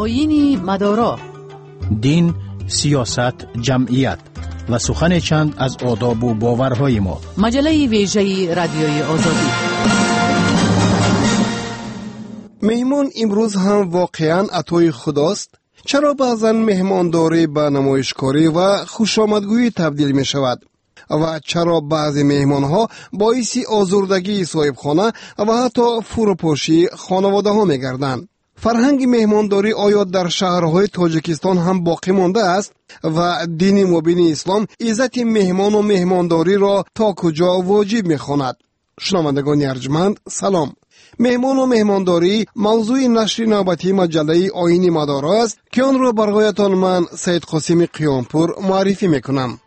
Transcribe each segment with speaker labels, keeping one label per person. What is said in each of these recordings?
Speaker 1: آیین مدارا،
Speaker 2: دین، سیاست، جمعیت و سخن چند از آداب و باورهای ما.
Speaker 1: مجله ویژه رادیوی آزادی.
Speaker 3: مهمان امروز هم واقعاً عطای خداست؟ چرا بعضاً مهمانداری به نمایشکاری و خوشامدگویی تبدیل می شود؟ و چرا بعضی مهمانها باعث آزردگی صاحبخانه و حتی فروپاشی خانواده ها می گردند؟ فرهنگ مهمانداری آیا در شهرهای تاجیکستان هم باقی مانده است؟ و دین مبین اسلام عزت مهمان و مهمانداری را تا کجا واجب می خواند؟ شنوندگان ارجمند سلام. مهمان و مهمانداری موضوع نشر نوبتی مجله آیین مدارا است که آن را برایتان من سید قاسم قیامپور معرفی میکنم.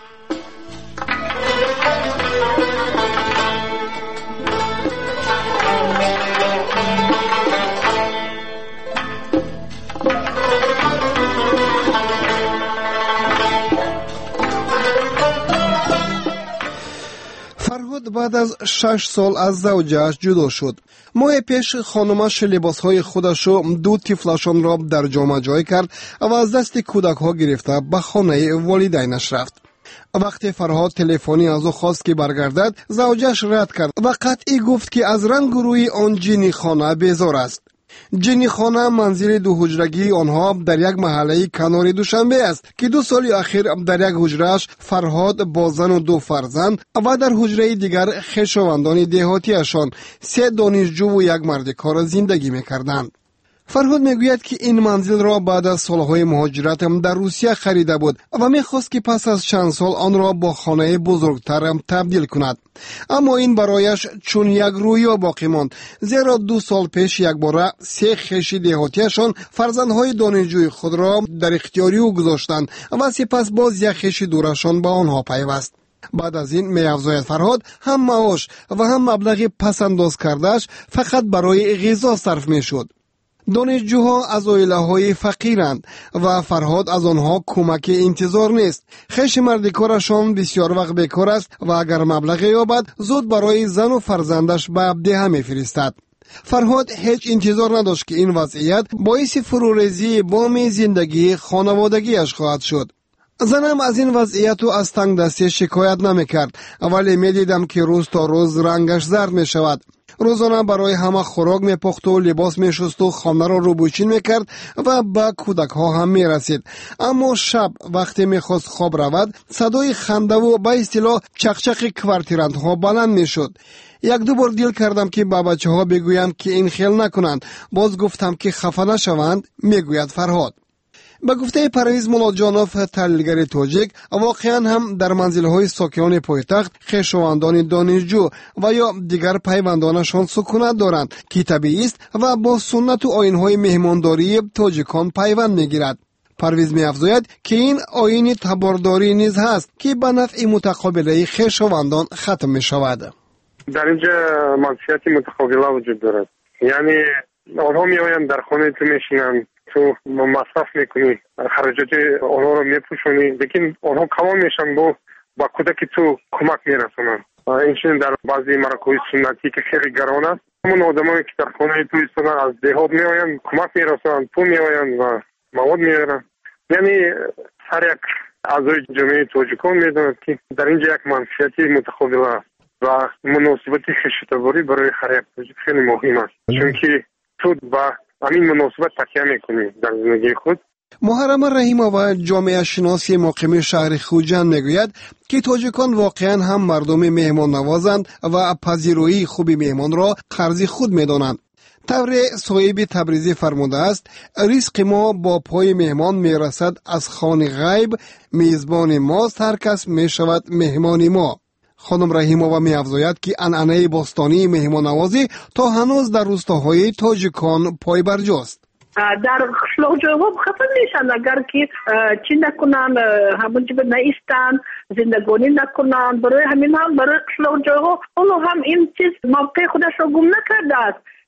Speaker 3: فرهاد بعد از 6 سال از زوجش جدا شد. ماه پیش خانمش لباسهای خودش و 2 طفلشان را در جامه جای کرد و از دست کودک ها گرفته به خانه والدینش رفت. وقتی فرهاد تلفنی از او خواست که برگردد، زوجش رد کرد و قطعی گفت که از رنگ و روی آن جنی خانه بیزار است. جنی خانه منزل 2 حجرگی آنها در یک محله کنار دوشنبه است که 2 سال اخیر در یک حجرهش فرهاد با زن و 2 فرزند و در حجره دیگر خویشاوندان دهاتیشان 3 دانشجو و 1 مرد کار زندگی می‌کردند. فرهاد میگوید که این منزل را بعد از سالهای مهاجرت در روسیه خریده بود و میخواست که پس از چند سال آن را با خانه بزرگتر تبدیل کند، اما این برایش چون یک رویا باقی ماند، زیرا 2 سال پیش یک باره 3 خویش دهاتیشان فرزندهای دانشجوی خود را در اختیار او گذاشتند و سپس باز یک خویش دورشان به آنها پیوست. بعد از این می‌افزاید فرهاد هم معاش و هم مبلغ پسنداز کردهش فقط برای غذا صرف میشد. دانشجوها از عائله‌های فقیرند و فرهاد از آنها کمک انتظار نیست. خویش مرد کارشان بسیار وقت بیکار است و اگر مبلغی یابد زود برای زن و فرزندش به عبدیه می‌فرستد. فرهاد هیچ انتظار نداشت که این وضعیت باعث فروریزی بام زندگی خانوادگیش خواهد شد. زنم از این وضعیت و از تنگ دستی شکایت نمی‌کرد، ولی می‌دیدم که روز تا روز رنگش زرد می‌شود. روزانه برای همه خوراک میپخت و لباس میشست و خانه را روبوچین میکرد و به کودک ها هم میرسید. اما شب وقتی میخواست خواب رود، صدای خنده و به اصطلاح چقچق کوارتیرانت ها بلند میشد. 1-2 بار دیل کردم که به بچه ها بگویم که این خیل نکنند. باز گفتم که خفه نشوند. میگوید فرهاد. به گفته پرویز مولاجانوف تحلیلگر تاجیک، واقعا هم در منزل‌های ساکنان پایتخت خویشاوندان دانشجو و یا دیگر پیوندانشان سکونت دارند که طبیعی است و با سنت و آیین‌های مهمانداری تاجیکان پیوند می‌گیرد. پرویز می‌افزاید که این آیین تبارداری نیز هست که به نفع متقابله خویشاوندان ختم می‌شود.
Speaker 4: در اینجا منفعت متقابله وجود دارد، یعنی آنها میآیند در خانه تو میشینند، تو مصرف میکنی، خرجات آنها رو میپوشونی، لیکن آنها کمال میشن با کودک تو کمک میرسونن. این در بعضی مراکز سنتی که خیلی گران است، همون آدمایی که در خانه تو ایستادن از دهات میآیند، کمک میرسونن، پول میآیند و مواد میارن. یعنی هر یک اعضای جامعه تاجیکان میدونند که در اینجا یک منفعت متقابل است و مناسبت خویشتباری برای هر یک تاجیک خیلی مهم است، چون که تو با همین مناسبت تکیه میکنی در زندگی خود.
Speaker 3: محرم رحیم‌آوا جامعه شناسی مقیم شهر خوجند میگوید که تاجیکان واقعا هم مردم مهمان نوازند و پذیرایی خوب مهمان را قرض خود میدانند. طور صاحب تبریزی فرموده است: رزق ما با پای مهمان میرسد از خانه غیب، میزبان ماست هر کس میشود مهمان ما. خانم رحیم‌آوا می‌افزاید که عنعنه باستانی مهمان‌نوازی تا هنوز در روستاهای تاجیکان پای برجاست.
Speaker 5: در قشلاق‌جوها خفه میشن اگر که چی نکنن، همونجا نیستن، زندگانی نکنن. برای همین هم برای قشلاق‌جوها اونو هم این چیز موقع خودش رو گم نکرده است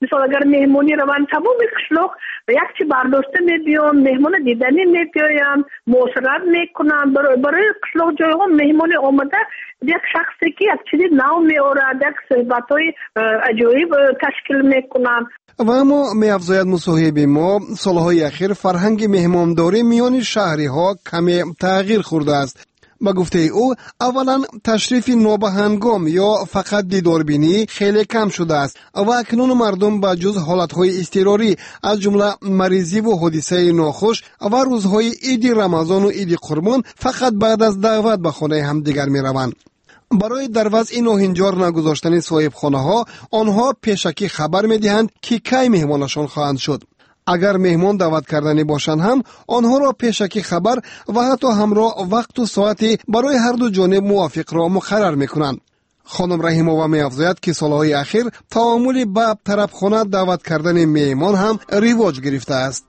Speaker 5: مثلا اگر مهمونی روان تمام قشلاق یک چی برداشته میبیان، مهمون دیدنی میبیان، مصرف میکنن. برای قشلاق جای هم مهمون آمده یک شخصی که یک چیزی نو میارد، یک صحبتهای عجایب تشکیل میکنن.
Speaker 3: و اما می افزاید مصاحب ما سالهای اخیر فرهنگ مهمانداری میان شهری ها کمی تغییر خورده است. با گفته او اولا تشریف نابهنگام یا فقط دیداربینی خیلی کم شده است و اکنون مردم با جز حالتهای اضطراری از جمله مریضی و حادثه ناخوش و روزهای عید رمضان و عید قربان فقط بعد از دعوت به خانه همدیگر می روند. برای در وضع ناهنجار نگذاشتن صاحب خانه ها آنها پیشکی خبر می دهند که کی مهمانشان خواهند شد. اگر مهمان دعوت کردنی باشند هم آنها را پیشکی خبر و حتی همراه وقت و ساعتی برای هر دو جانب موافق را مقرر می کنند. خانم رحیمووا می افزاید که سالهای اخیر تعامل با طرفخانه دعوت کردن مهمان هم رواج گرفته است.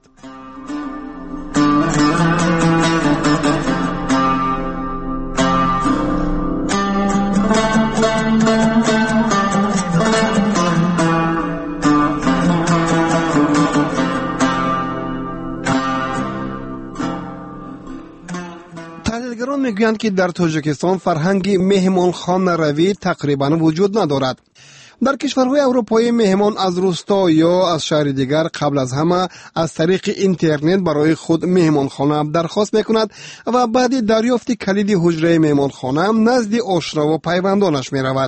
Speaker 3: تحلیلگران میگویند که در تاجیکستان فرهنگ مهمانخانه روی تقریبا وجود ندارد. در کشورهای اروپایی مهمان از روستا یا از شهر دیگر قبل از همه از طریق اینترنت برای خود مهمانخانه درخواست میکند و بعد دریافت کلید حجره مهمانخانه نزد آشنا و پیوندانش میرود.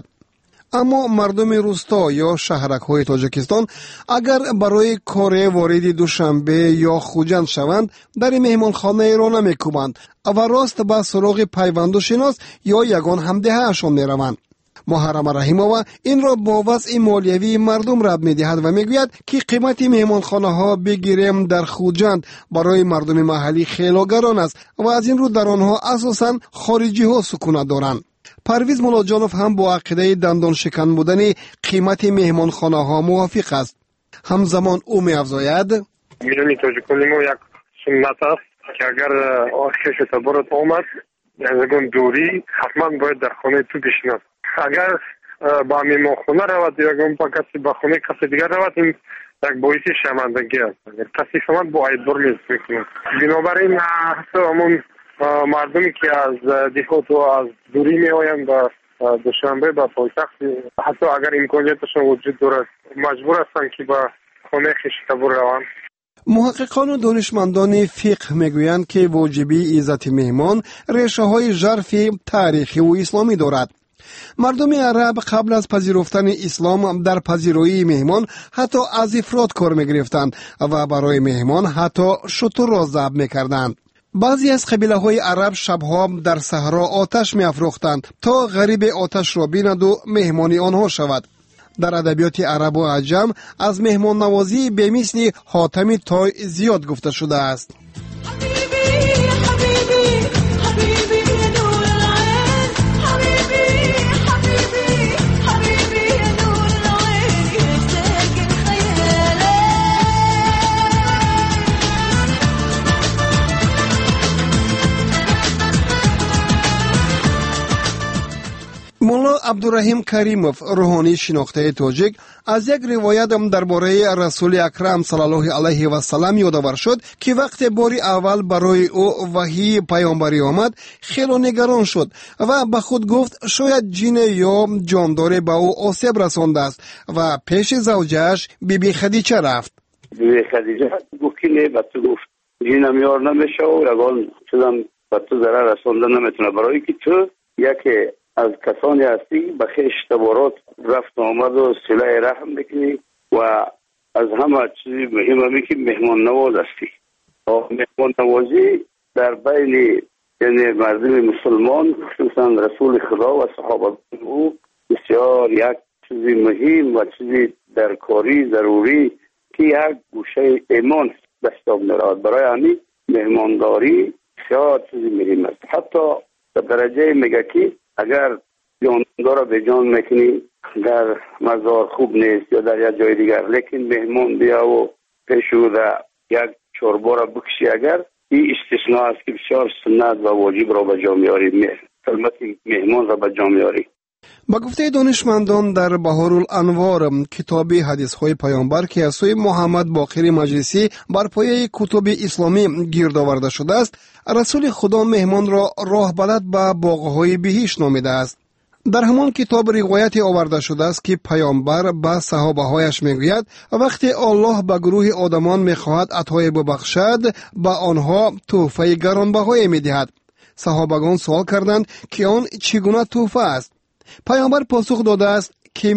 Speaker 3: اما مردم روستا یا شهرک‌های تاجیکستان اگر برای کار وارد دوشنبه یا خوجند شوند در مهمانخانه را نمی‌کوبند و راست به سراغ پیوند و شناس یا یگان همدهه‌شان می‌روند. محرم رحیمووا این را با وضع مالیوی مردم رد می‌دهد و می‌گوید که قیمت مهمانخانه‌ها بگیریم در خوجند برای مردم محلی خیلی گران است و از این رو در آنها اساساً خارجی‌ها سکونت دارند. پرویز مولاجانوف هم با عقیده دندان شکن بودن قیمت مهمانخانه ها موافق است. همزمان او می افزاید
Speaker 4: میانی تاجیکانی ما یک سنت است که اگر آخش تبارت آمد یکون دوری حتما باید در خانه تو بشینند. اگر با مهمانخانه رود یکون با کسی با خانه کسی دیگر رود این یک باعث شرمندگی است. اگر کسی شما با اعتبار نیست میکنه. بنابراین حتی همون مردمی که از دیهات و از دوری می آیند به دوشنبه به پایتخت حتی اگر امکانیتشان وجود دارد مجبور هستند که به خانه خویش روند.
Speaker 3: محققان و دانشمندان فقه میگویند که واجبی عزت مهمان ریشه های ژرفی تاریخی و اسلامی دارد. مردم عرب قبل از پذیرفتن اسلام در پذیرایی مهمان حتی از افراد کار میگرفتند و برای مهمان حتی شتر را ذبح میکردند. بعضی از قبیله های عرب شبها در صحرا آتش می افروختند تا غریب آتش را بیند و مهمانی آنها شود. در ادبیات عرب و عجم از مهمان نوازی به مثل حاتم طای زیاد گفته شده است. مولا عبدالرحیم کریموف روحانی شناخته تاجیک از یک روایت درباره رسول اکرم صلی الله علیه و سلم یادآور شد که وقتی باری اول برای او وحی پیامبری آمد خیلی نگران شد و به خود گفت شاید جن یا جاندار به او آسیب رسانده است و پیش زوجه‌اش بیبی خدیجه رفت.
Speaker 6: بیبی خدیجه گفت که نه، به تو گفت جنم یار نمیشه و یگان چیزم به تو ضرر رسانده نمیتونه، برای که تو یکی از کسانی هستی به خویش تبارات رفت آمد و صله رحم میکنی و از همه چیزی مهم همی که مهمان نواز هستی. مهمان نوازی در بین یعنی مردم مسلمان خصوصا رسول خدا و صحابه او بسیار یک چیزی مهم و چیزی در کاری ضروری که یک گوشه ایمان دستاب میرود. برای همین مهمانداری بسیار چیزی مهم است. حتی در درجه میگه که اگر جاندار را به جان میکنی در مزار خوب نیست یا در یک جای دیگر، لیکن مهمان بیا و پیشو در یک چوربا را بکشی، اگر این استثناء است که بسیار سنت و واجب را به جا میاری، خدمت مهمان را به جا میاری.
Speaker 3: با گفته دانشمندان در بهارالانوار کتاب حدیث‌های پیامبر که از سوی محمد باقر مجلسی بر پایه کتب اسلامی گرد آورده شده است، رسول خدا مهمان را راه بلد به باغ‌های بهشت نامیده است. در همان کتاب روایت آورده شده است که پیامبر به صحابه‌هایش میگوید وقتی الله به گروه آدمان میخواهد عطای ببخشد به آنها تحفه گرانبهای میدهد. صحابگان سوال کردند که آن چگونه تحفه است؟ پیامبر پاسخ داده است که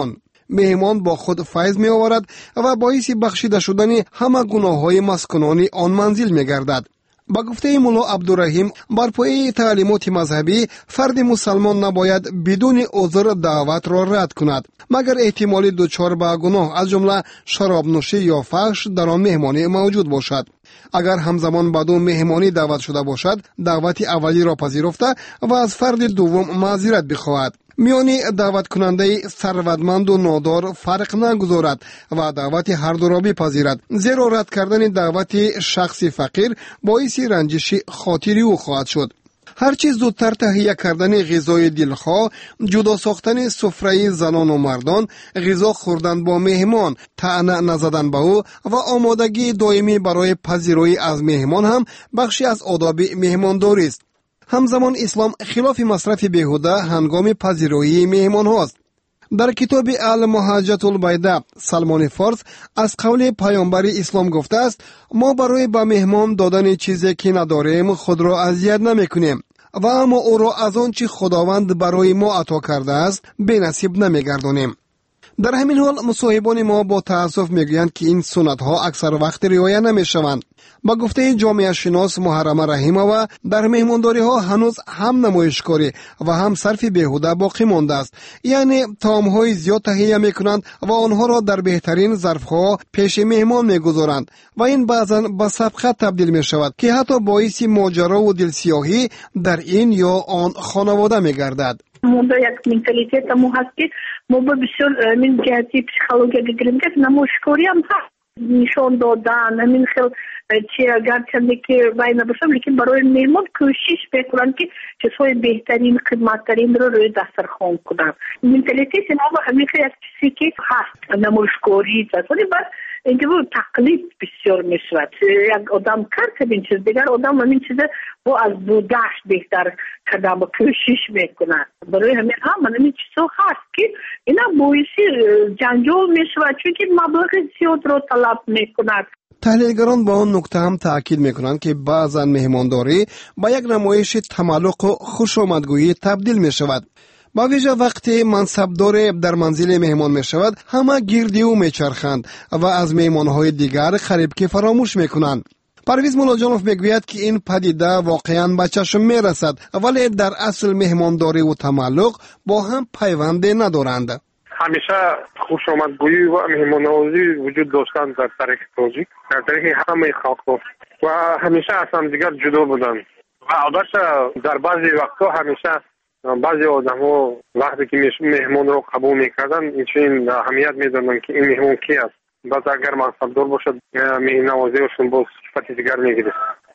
Speaker 3: مهمان با خود فیض می آورد و باعث بخشیده شدن همه گناه‌های مسکنان آن منزل می گردد. با گفته مولا عبدالرحیم بر پایه تعلیمات مذهبی فرد مسلمان نباید بدون عذر دعوت را رد کند مگر احتمال دچار به گناه از جمله شراب نوشی یا فحش در آن مهمانی موجود باشد. اگر همزمان به دو مهمانی دعوت شده باشد دعوت اولی را پذیرفته و از فرد دوم معذرت بخواهد. میانی دعوت کننده ثروتمند و نادار فرق نگذارد و دعوت هر دو را بپذیرد، زیرا رد کردن دعوت شخص فقیر باعث رنجش خاطری او خواهد شد. هرچی زودتر تهیه کردن غذای دلخواه، جدا ساختن سفره زنان و مردان، غذا خوردن با مهمان، طعنه نزدن به او و آمادگی دائمی برای پذیرایی از مهمان هم بخشی از آداب مهمانداری است. همزمان اسلام خلاف مصرف بیهوده هنگام پذیرایی مهمان هاست. در کتاب المحجة البیضاء سلمان فارس از قول پیامبر اسلام گفته است ما برای به مهمان دادن چیزی که نداریم خود را اذیت نمیکنیم و اما او را از آنچه خداوند برای ما عطا کرده است بی نصیب نمیگردانیم. در همین حال مصاحبان ما با تأسف میگویند که این سنت ها اکثر وقت رعایت نمیشوند. با گفته جامعه شناس محرمه رحیمова در مهمانداری ها هنوز هم نمایشکاری و هم صرف بیهوده باقی مانده است، یعنی طعام های زیاد تهیه میکنند و آنها را در بهترین ظرف ها پیش مهمان میگذارند و این بعضا به سبقت تبدیل می شود که حتی باعث ماجرا و دلسیاهی در این یا آن خانواده میگردد.
Speaker 5: مونده یک منتالیته مو هست که ما بسیار من جهتی پسیکولوژی بگیریم که نمایشکاری هم هست، نشان دادن همین خیلی چی اگر چنده که وای نباشم لیکن برای مهمان کوشش بکنن که چیزهای بهترین خدمتترین رو روی دسترخوان کنن. منتالیته ما همین یک چیزی که هست نمایشکاری است، ولی بعد اینجا تقلید بسیار میشود. یک آدم کرد این چیز دیگر آدم همین چیز با از بودش بهتر کردن با کوشش میکنن. برای همین همین چیزها هست که اینا باعث جنجال میشود چون که مبلغ زیاد رو طلب میکند.
Speaker 3: تحلیلگران با آن نکته هم تأکید میکنند که بعضا مهمانداری با یک نمایش تملق و خوشامدگویی تبدیل می شود. با ویژه وقتی منصبدار در منزل مهمان می شود همه گردی او می چرخند و از مهمانهای دیگر خریبکی فراموش می کنند. پرویز مولاجانوف میگوید که این پدیده واقعا به چشم می رسد ولی در اصل مهمانداری و تملق با هم پیوند ندارند.
Speaker 4: همیشه خوشامدگویی و مهمان‌نوازی وجود داشتند در تاریخ تاجیک، در تاریخ همه خاک‌ها و همیشه از هم دیگر جدا بودند و البته در بعضی وقتها همیشه بعضی آدم‌ها وقتی که مهمان را قبول می‌کردند این اهمیت می‌دادند که این مهمان کی است. بعد اگر منصبدار باشد مهمان‌نوازیشون با صفت دیگر می‌گیرد.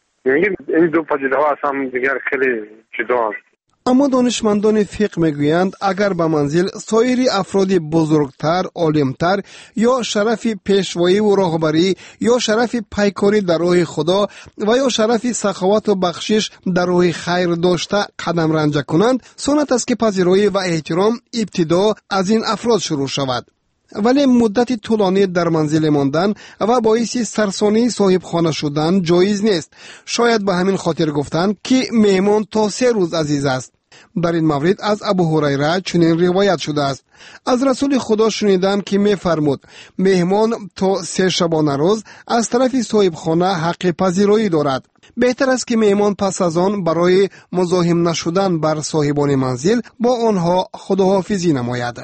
Speaker 4: این دو پدیده‌ها از هم دیگر خیلی جداست.
Speaker 3: اما دانشمندان فقه میگویند اگر به منزل سایر افراد بزرگتر، عالمتر یا شرف پیشوایی و راهبری یا شرف پیکاری در راه خدا و یا شرف سخاوت و بخشش در راه خیر داشته قدم رنجه کنند، سنت است که پذیرایی و احترام ابتدا از این افراد شروع شود. ولی مدت طولانی در منزل ماندن و باعث سرسانی صاحب خانه شدن جایز نیست. شاید به همین خاطر گفتند که مهمان تا 3 روز عزیز است. در این مورد از ابو هریره چنین روایت شده است. از رسول خدا شنیدم که می‌فرمود مهمان تا 3 شبانه روز از طرف صاحب خانه حق پذیرایی دارد. بهتر است که مهمان پس از آن برای مزاحم نشدن بر صاحبان منزل با آنها خداحافظی نماید.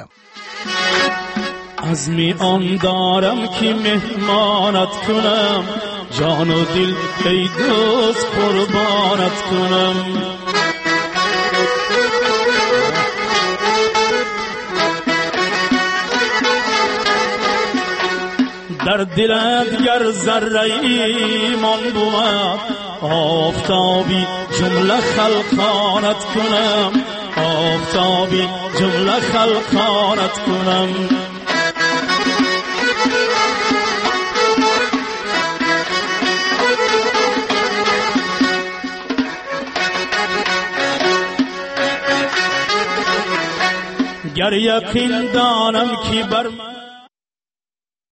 Speaker 7: عزمی آن دارم که مهمانت کنم، جان و دل ای دوست قربانت کنم. در دلت گر ذره ایمان بود، آفتابی جمله خلقانت کنم. آفتابی جمله خلقانت کنم. گر یقین دانم که بر من